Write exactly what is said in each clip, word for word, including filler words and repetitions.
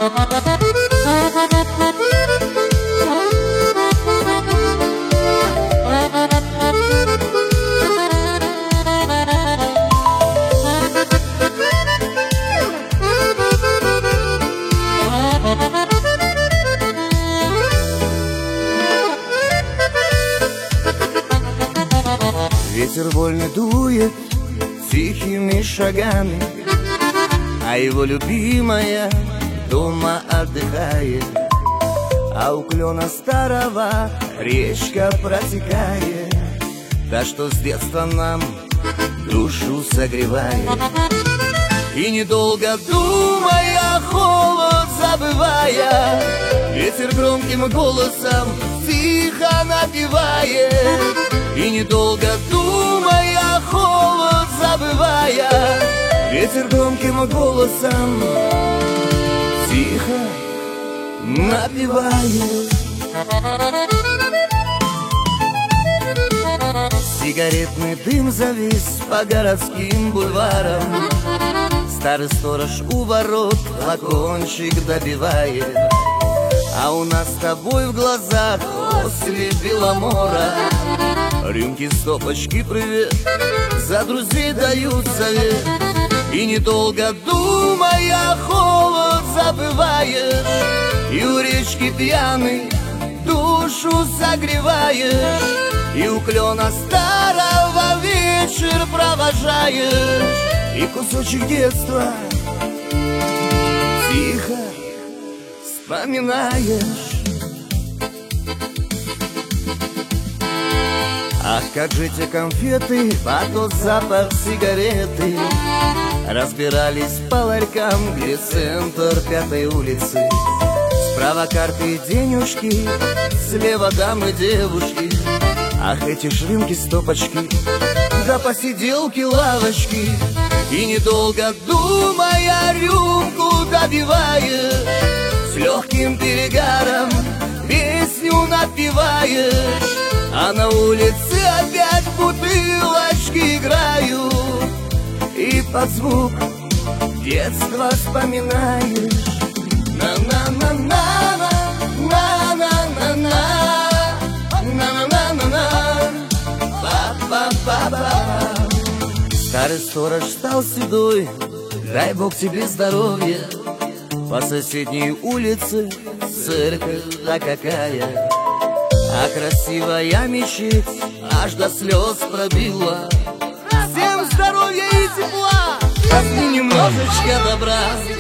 Ветер вольно дует тихими шагами, а его любимая дома отдыхает. А у клена старого речка протекает, та, что с детства нам душу согревает. И недолго думая, холод забывая, ветер громким голосом тихо напевает. И недолго думая, холод забывая, ветер громким голосом тихо напевает. Сигаретный дым завис по городским бульварам, старый сторож у ворот флакончик добивает. А у нас с тобой в глазах после Беломора рюмки, стопочки, привет, за друзей дают совет. И недолго думая, холод забываешь, и у речки пьяный душу согреваешь. И у клена старого вечер провожаешь, и кусочек детства тихо вспоминаешь. Ах, как же те конфеты, а тот запах сигареты разбирались по ларькам, где центр Пятой улицы. Справа карты и денежки, слева дамы девушки. Ах, эти ж рюмки, стопочки, да посиделки, лавочки. И недолго думая, рюмку добиваешь, с легким перегаром песню напеваешь. А на улице опять бутылочки играют, и под звук детства вспоминаешь. На-на-на-на-на, на-на-на-на, на-на-на-на-на, па-па-па-па. Старый сторож стал седой, дай Бог тебе здоровья. По соседней улице церковь, да какая, а красивая мечеть аж до слез пробила. Всем здоровья и тепла, и немножечко добра.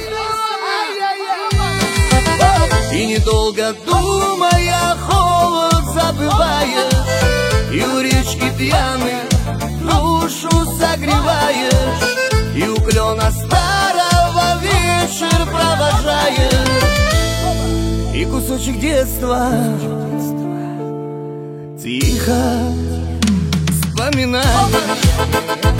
И недолго думая, холод забываешь, и у речки пьяный душу согреваешь. И у клена старого вечер провожаешь, и кусочек детства тихо вспоминаешь.